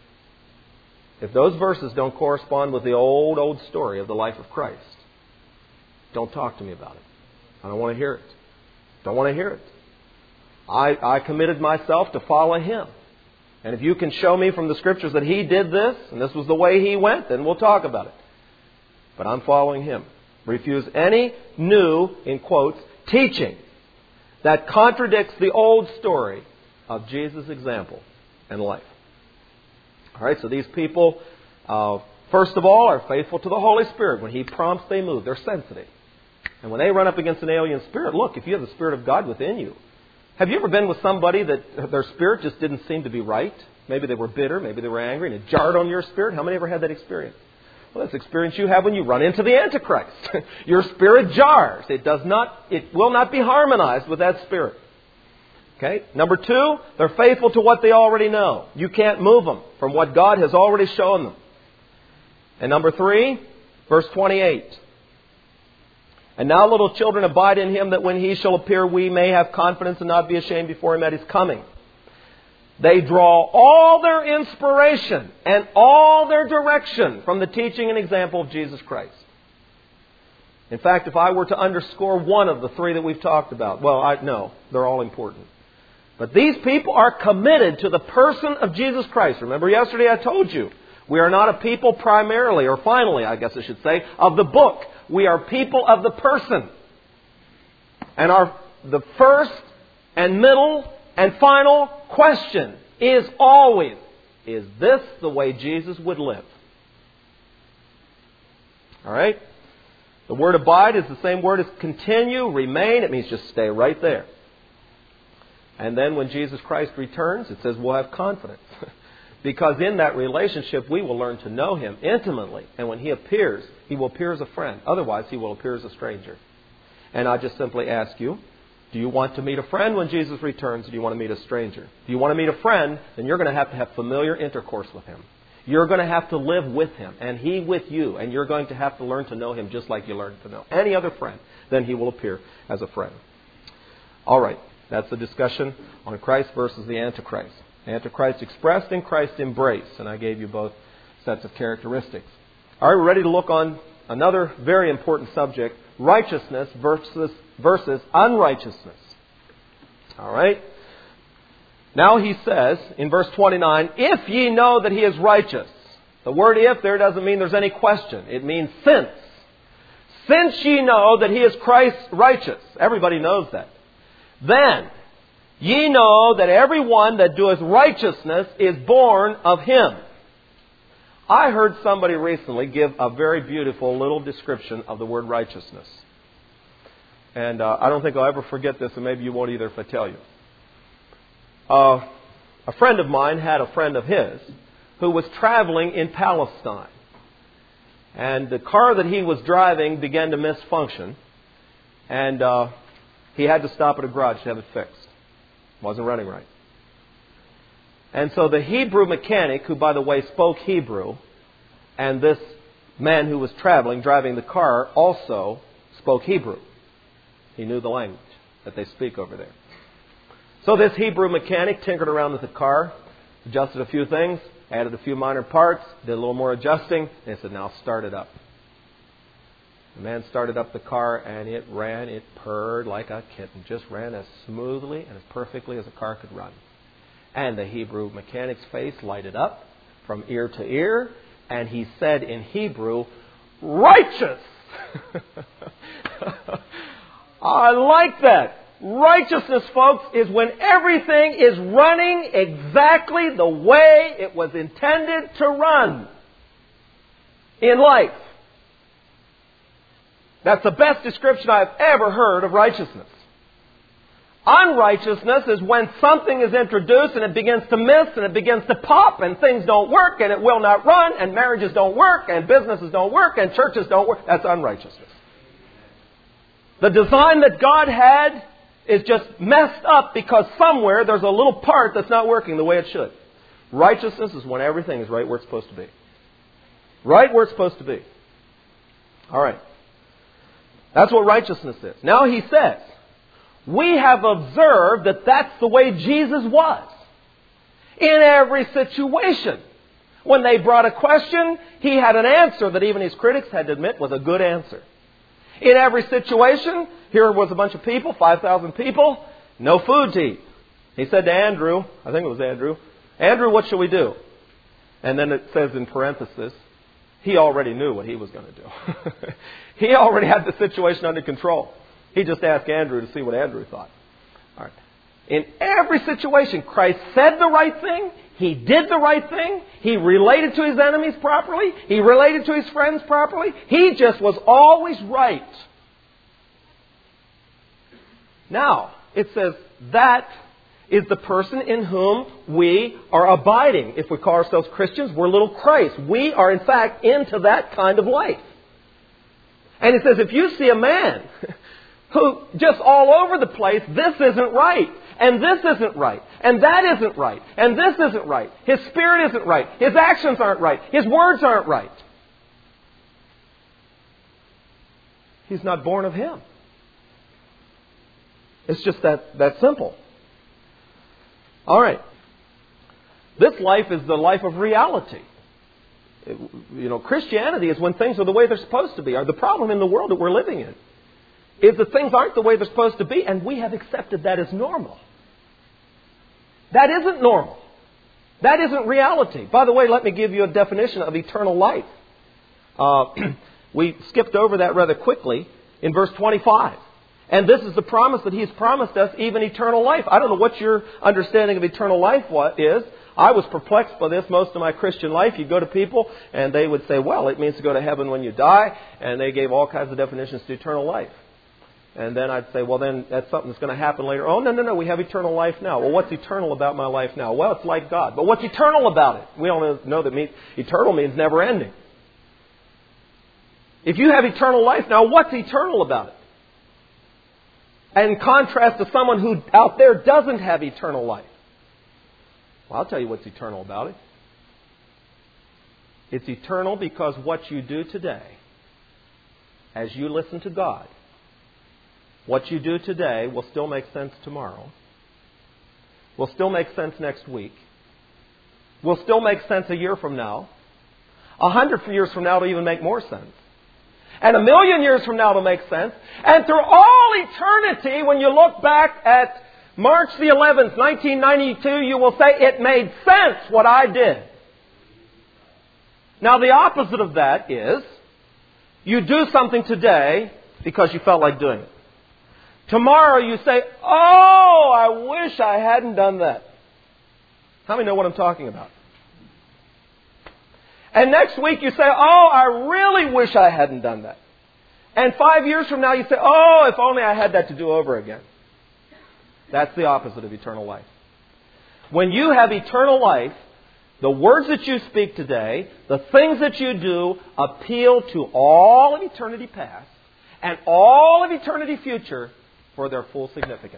If those verses don't correspond with the old, old story of the life of Christ, don't talk to me about it. I don't want to hear it. Don't want to hear it. I, I committed myself to follow Him. And if you can show me from the Scriptures that He did this, and this was the way He went, then we'll talk about it. But I'm following Him. Refuse any new, in quotes, teaching that contradicts the old story of Jesus' example and life. All right, so these people, uh, first of all, are faithful to the Holy Spirit. When He prompts, they move. They're sensitive. And when they run up against an alien spirit, look, if you have the Spirit of God within you. Have you ever been with somebody that their spirit just didn't seem to be right? Maybe they were bitter, maybe they were angry, and it jarred on your spirit. How many ever had that experience? Well, that's the experience you have when you run into the Antichrist. Your spirit jars. It does not, it will not be harmonized with that spirit. Okay? Number two, they're faithful to what they already know. You can't move them from what God has already shown them. And number three, verse twenty-eight. And now, little children, abide in Him, that when He shall appear, we may have confidence and not be ashamed before Him at His coming. They draw all their inspiration and all their direction from the teaching and example of Jesus Christ. In fact, if I were to underscore one of the three that we've talked about, well, I no, they're all important. But these people are committed to the person of Jesus Christ. Remember yesterday I told you, we are not a people primarily, or finally, I guess I should say, of the book. We are people of the person. And our the first and middle and final question is always, is this the way Jesus would live? All right? The word abide is the same word as continue, remain. It means just stay right there. And then when Jesus Christ returns, it says we'll have confidence. Because in that relationship, we will learn to know Him intimately. And when He appears, He will appear as a friend. Otherwise, He will appear as a stranger. And I just simply ask you, do you want to meet a friend when Jesus returns, or do you want to meet a stranger? If you want to meet a friend, then you're going to have to have familiar intercourse with Him. You're going to have to live with Him, and He with you. And you're going to have to learn to know Him just like you learned to know any other friend. Then He will appear as a friend. All right. That's the discussion on Christ versus the Antichrist. Antichrist expressed in Christ embraced. And I gave you both sets of characteristics. All right, we're ready to look on another very important subject. Righteousness versus, versus unrighteousness. All right. Now he says in verse twenty-nine, if ye know that He is righteous. The word if there doesn't mean there's any question. It means since. Since ye know that He is Christ righteous. Everybody knows that. Then ye know that every one that doeth righteousness is born of Him. I heard somebody recently give a very beautiful little description of the word righteousness. And uh, I don't think I'll ever forget this, and maybe you won't either if I tell you. Uh, a friend of mine had a friend of his who was traveling in Palestine. And the car that he was driving began to misfunction. And uh, he had to stop at a garage to have it fixed. It wasn't running right. And so the Hebrew mechanic, who by the way spoke Hebrew, and this man who was traveling, driving the car, also spoke Hebrew. He knew the language that they speak over there. So this Hebrew mechanic tinkered around with the car, adjusted a few things, added a few minor parts, did a little more adjusting, and he said, now start it up. The man started up the car, and it ran, it purred like a kitten. Just ran as smoothly and as perfectly as a car could run. And the Hebrew mechanic's face lighted up from ear to ear, and he said in Hebrew, righteous! I like that. Righteousness, folks, is when everything is running exactly the way it was intended to run in life. That's the best description I've ever heard of righteousness. Unrighteousness is when something is introduced and it begins to miss and it begins to pop and things don't work and it will not run and marriages don't work and businesses don't work and churches don't work. That's unrighteousness. The design that God had is just messed up because somewhere there's a little part that's not working the way it should. Righteousness is when everything is right where it's supposed to be. Right where it's supposed to be. All right. That's what righteousness is. Now he says, we have observed that that's the way Jesus was. In every situation. When they brought a question, he had an answer that even his critics had to admit was a good answer. In every situation, here was a bunch of people, five thousand people, no food to eat. He said to Andrew, I think it was Andrew, Andrew, what shall we do? And then it says in parenthesis, he already knew what he was going to do. He already had the situation under control. He just asked Andrew to see what Andrew thought. All right. In every situation, Christ said the right thing. He did the right thing. He related to his enemies properly. He related to his friends properly. He just was always right. Now, it says that is the person in whom we are abiding. If we call ourselves Christians, we're little Christ. We are, in fact, into that kind of life. And it says, if you see a man who just all over the place, this isn't right, and this isn't right, and that isn't right, and this isn't right, his spirit isn't right, his actions aren't right, his words aren't right, he's not born of Him. It's just that, that simple. All right. This life is the life of reality. It, you know, Christianity is when things are the way they're supposed to be. Or the problem in the world that we're living in is that things aren't the way they're supposed to be, and we have accepted that as normal. That isn't normal. That isn't reality. By the way, let me give you a definition of eternal life. Uh, we skipped over that rather quickly in verse twenty-five. And this is the promise that He's promised us, even eternal life. I don't know what your understanding of eternal life is. I was perplexed by this most of my Christian life. You go to people and they would say, well, it means to go to heaven when you die. And they gave all kinds of definitions to eternal life. And then I'd say, well, then that's something that's going to happen later. Oh, no, no, no, we have eternal life now. Well, what's eternal about my life now? Well, it's like God. But what's eternal about it? We all know that means, eternal means never ending. If you have eternal life now, what's eternal about it? And in contrast to someone who out there doesn't have eternal life. Well, I'll tell you what's eternal about it. It's eternal because what you do today, as you listen to God, what you do today will still make sense tomorrow, will still make sense next week, will still make sense a year from now, a hundred years from now it'll even make more sense. And a million years from now it'll make sense. And through all eternity, when you look back at March the eleventh, nineteen ninety-two, you will say, it made sense what I did. Now the opposite of that is, you do something today because you felt like doing it. Tomorrow you say, oh, I wish I hadn't done that. How many know what I'm talking about? And next week you say, oh, I really wish I hadn't done that. And five years from now you say, oh, if only I had that to do over again. That's the opposite of eternal life. When you have eternal life, the words that you speak today, the things that you do, appeal to all of eternity past and all of eternity future for their full significance.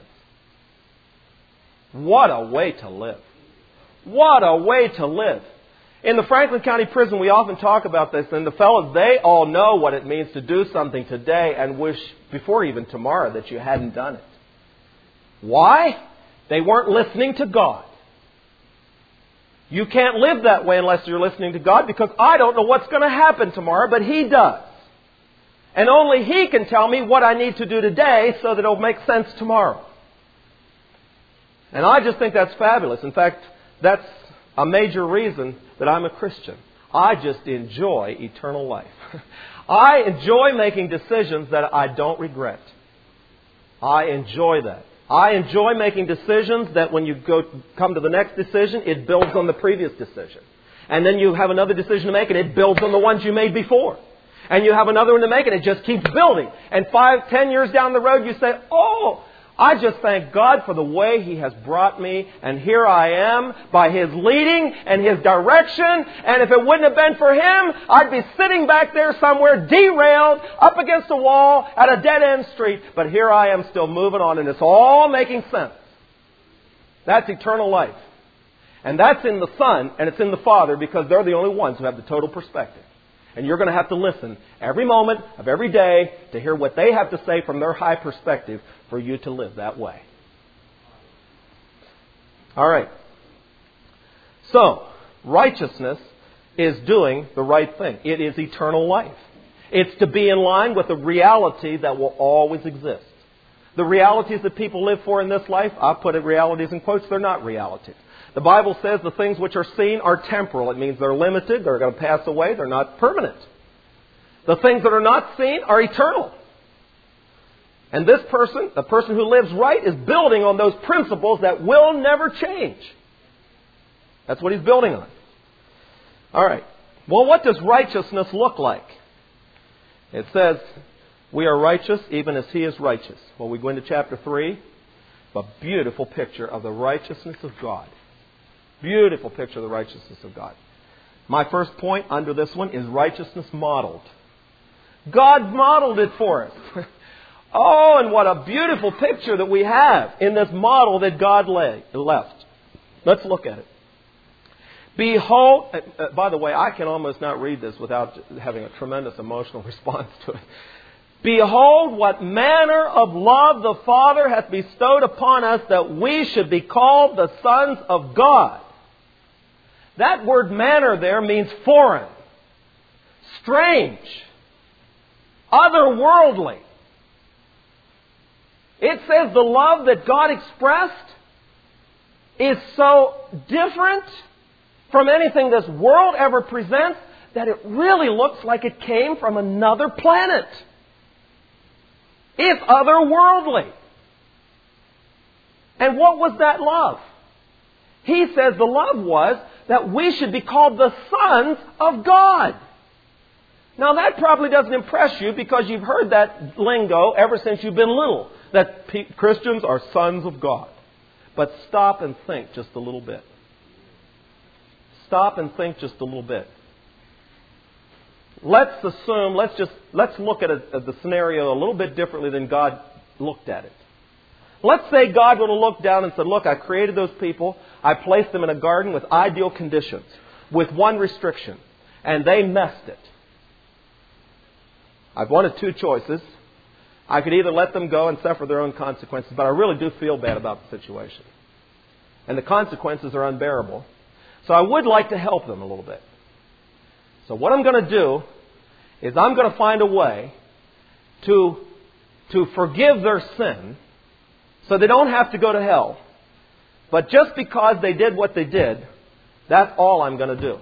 What a way to live. What a way to live. In the Franklin County Prison, we often talk about this, and the fellows, they all know what it means to do something today and wish, before even tomorrow, that you hadn't done it. Why? They weren't listening to God. You can't live that way unless you're listening to God, because I don't know what's going to happen tomorrow, but He does. And only He can tell me what I need to do today so that it'll make sense tomorrow. And I just think that's fabulous. In fact, that's a major reason that I'm a Christian. I just enjoy eternal life. I enjoy making decisions that I don't regret. I enjoy that. I enjoy making decisions that when you go come to the next decision, it builds on the previous decision. And then you have another decision to make and it builds on the ones you made before. And you have another one to make and it just keeps building. And five, ten years down the road you say, oh, I just thank God for the way He has brought me. And here I am by His leading and His direction. And if it wouldn't have been for Him, I'd be sitting back there somewhere derailed up against a wall at a dead-end street. But here I am still moving on and it's all making sense. That's eternal life. And that's in the Son and it's in the Father, because they're the only ones who have the total perspective. And you're going to have to listen every moment of every day to hear what they have to say from their high perspective for you to live that way. All right. So, righteousness is doing the right thing. It is eternal life. It's to be in line with the reality that will always exist. The realities that people live for in this life, I'll put it realities in quotes, they're not realities. The Bible says the things which are seen are temporal. It means they're limited, they're going to pass away, they're not permanent. The things that are not seen are eternal. And this person, the person who lives right, is building on those principles that will never change. That's what he's building on. All right. Well, what does righteousness look like? It says, we are righteous even as He is righteous. Well, we go into chapter three. A beautiful picture of the righteousness of God. Beautiful picture of the righteousness of God. My first point under this one is righteousness modeled. God modeled it for us. Oh, and what a beautiful picture that we have in this model that God lay, left. Let's look at it. Behold, uh, by the way, I can almost not read this without having a tremendous emotional response to it. Behold, what manner of love the Father hath bestowed upon us, that we should be called the sons of God. That word manner there means foreign, strange, otherworldly. It says the love that God expressed is so different from anything this world ever presents that it really looks like it came from another planet. It's otherworldly. And what was that love? He says the love was that we should be called the sons of God. Now that probably doesn't impress you because you've heard that lingo ever since you've been little. That pe- Christians are sons of God. But stop and think just a little bit. Stop and think just a little bit. Let's assume, let's just, let's look at, a, at the scenario a little bit differently than God looked at it. Let's say God would have looked down and said, look, I created those people. I placed them in a garden with ideal conditions, with one restriction, and they messed it. I've wanted two choices. I could either let them go and suffer their own consequences, but I really do feel bad about the situation. And the consequences are unbearable. So I would like to help them a little bit. So what I'm going to do is I'm going to find a way to, to forgive their sin so they don't have to go to hell. But just because they did what they did, that's all I'm going to do.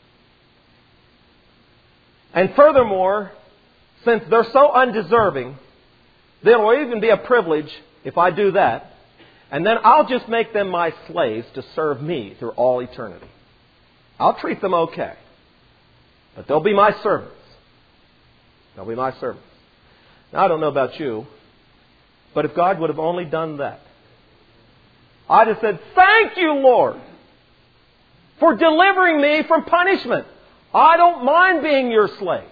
And furthermore, since they're so undeserving, there will even be a privilege if I do that. And then I'll just make them my slaves to serve me through all eternity. I'll treat them okay. But they'll be my servants. They'll be my servants. Now, I don't know about you, but if God would have only done that, I'd have said, thank you, Lord, for delivering me from punishment. I don't mind being your slave.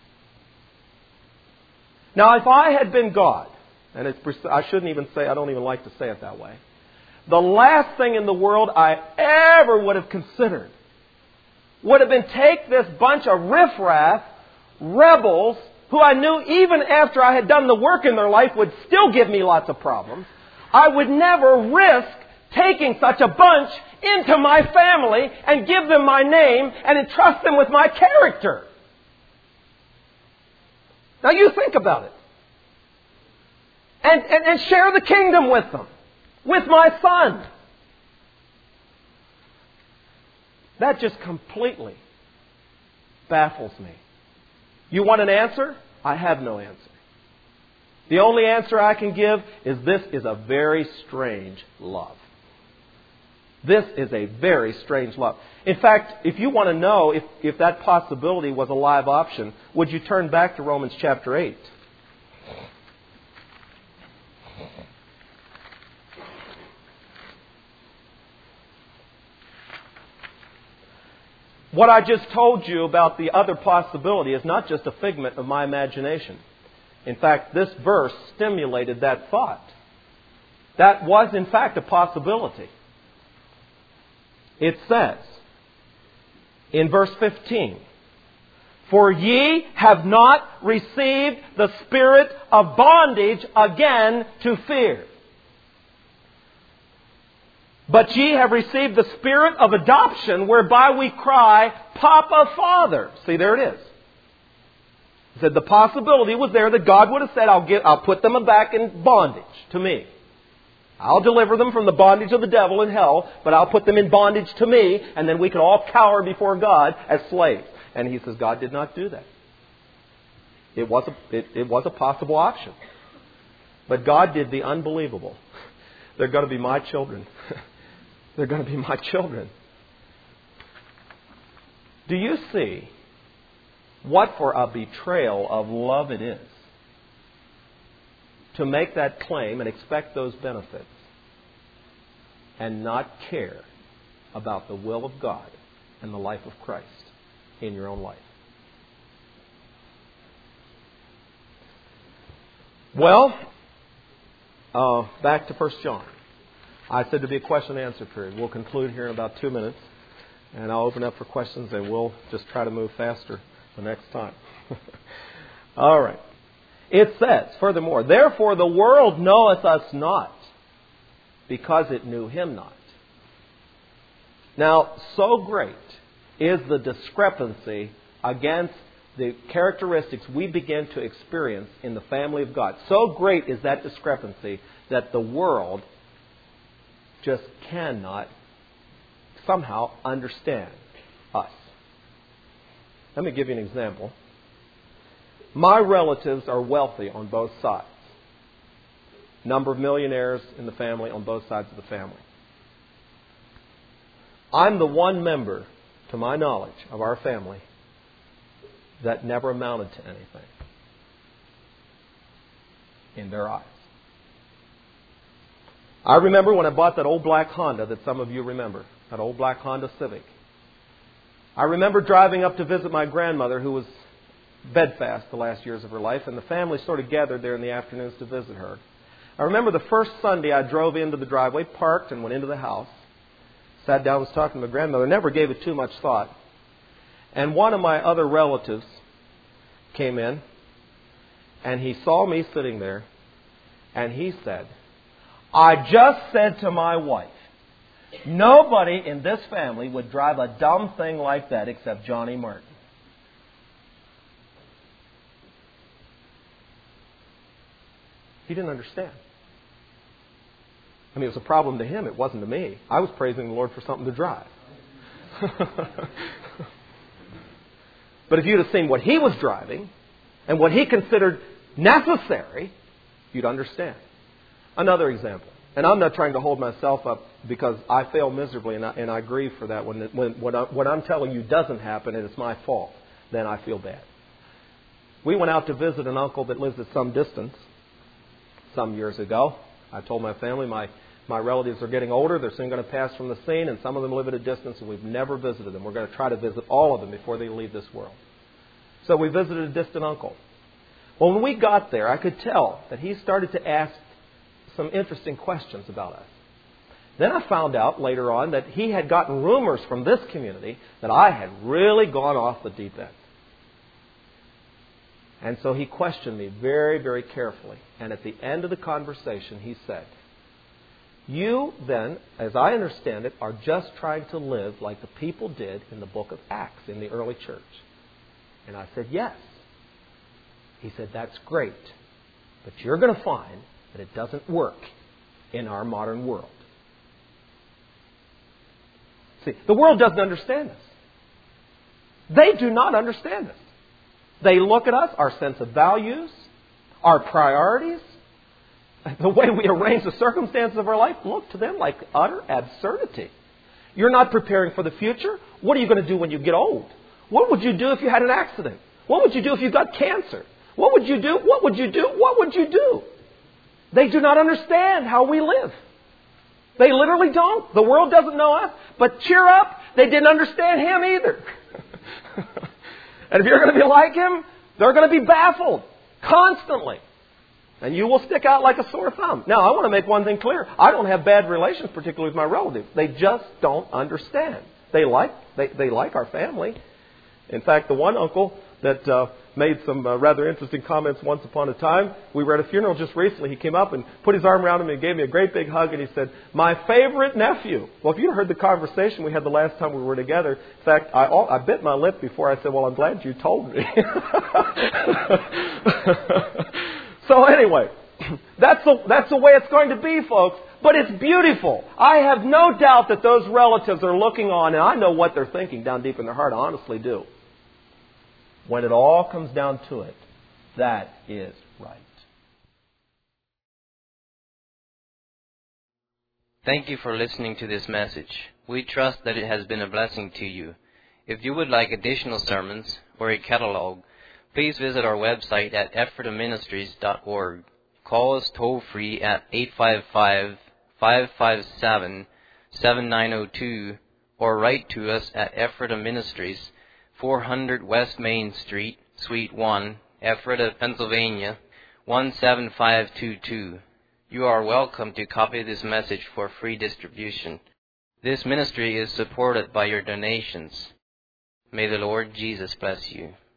Now, if I had been God, and it's, I shouldn't even say, I don't even like to say it that way, the last thing in the world I ever would have considered would have been take this bunch of riffraff, rebels, who I knew even after I had done the work in their life would still give me lots of problems. I would never risk taking such a bunch into my family and give them my name and entrust them with my character. Now you think about it. And, and, and share the kingdom with them. With my son. That just completely baffles me. You want an answer? I have no answer. The only answer I can give is this is a very strange love. This is a very strange love. In fact, if you want to know if, if that possibility was a live option, would you turn back to Romans chapter eight? What I just told you about the other possibility is not just a figment of my imagination. In fact, this verse stimulated that thought. That was, in fact, a possibility. It says in verse fifteen, for ye have not received the spirit of bondage again to fear, but ye have received the spirit of adoption, whereby we cry, Papa, Father. See, there it is. He said the possibility was there that God would have said, I'll, get, I'll put them back in bondage to me. I'll deliver them from the bondage of the devil in hell, but I'll put them in bondage to me, and then we can all cower before God as slaves. And he says God did not do that. It was a, it, it was a possible option. But God did the unbelievable. They're going to be my children. They're going to be my children. Do you see what for a betrayal of love it is to make that claim and expect those benefits and not care about the will of God and the life of Christ in your own life? Well, uh, back to First John. I said to be a question and answer period. We'll conclude here in about two minutes. And I'll open up for questions and we'll just try to move faster the next time. All right. It says, furthermore, therefore the world knoweth us not, because it knew him not. Now, so great is the discrepancy against the characteristics we begin to experience in the family of God. So great is that discrepancy that the world just cannot somehow understand us. Let me give you an example. My relatives are wealthy on both sides. Number of millionaires in the family on both sides of the family. I'm the one member, to my knowledge, of our family that never amounted to anything in their eyes. I remember when I bought that old black Honda that some of you remember, that old black Honda Civic. I remember driving up to visit my grandmother who was bedfast the last years of her life, and the family sort of gathered there in the afternoons to visit her. I remember the first Sunday I drove into the driveway, parked, and went into the house. Sat down, was talking to my grandmother, never gave it too much thought. And one of my other relatives came in, and he saw me sitting there, and he said, I just said to my wife, nobody in this family would drive a dumb thing like that except Johnny Martin. He didn't understand. I mean, it was a problem to him. It wasn't to me. I was praising the Lord for something to drive. But if you'd have seen what he was driving and what he considered necessary, you'd understand. Another example. And I'm not trying to hold myself up because I fail miserably and I, and I grieve for that. When, when, when I, what I'm telling you doesn't happen and it's my fault, then I feel bad. We went out to visit an uncle that lives at some distance some years ago. I told my family my, my relatives are getting older. They're soon going to pass from the scene, and some of them live at a distance, and we've never visited them. We're going to try to visit all of them before they leave this world. So we visited a distant uncle. Well, when we got there, I could tell that he started to ask some interesting questions about us. Then I found out later on that he had gotten rumors from this community that I had really gone off the deep end. And so he questioned me very, very carefully. And at the end of the conversation, he said, you then, as I understand it, are just trying to live like the people did in the book of Acts in the early church. And I said, yes. He said, that's great. But you're going to find that it doesn't work in our modern world. See, the world doesn't understand this. They do not understand this. They look at us, our sense of values, our priorities, the way we arrange the circumstances of our life, look to them like utter absurdity. You're not preparing for the future. What are you going to do when you get old? What would you do if you had an accident? What would you do if you got cancer? What would you do? What would you do? What would you do? They do not understand how we live. They literally don't. The world doesn't know us. But cheer up, they didn't understand him either. And if you're going to be like him, they're going to be baffled constantly. And you will stick out like a sore thumb. Now, I want to make one thing clear. I don't have bad relations, particularly with my relatives. They just don't understand. They like they, they like our family. In fact, the one uncle that uh, made some uh, rather interesting comments once upon a time, we were at a funeral just recently. He came up and put his arm around me and gave me a great big hug. And he said, my favorite nephew. Well, if you heard the conversation we had the last time we were together, in fact, I, I bit my lip before I said, well, I'm glad you told me. So anyway, that's the, that's the way it's going to be, folks. But it's beautiful. I have no doubt that those relatives are looking on, and I know what they're thinking down deep in their heart. I honestly do. When it all comes down to it, that is right. Thank you for listening to this message. We trust that it has been a blessing to you. If you would like additional sermons or a catalog, please visit our website at ephrata ministries dot org. Call us toll-free at eight five five, five five seven, seven nine zero two or write to us at Ephrata Ministries, four hundred West Main Street, Suite one, Ephrata, Pennsylvania, one seven five two two. You are welcome to copy this message for free distribution. This ministry is supported by your donations. May the Lord Jesus bless you.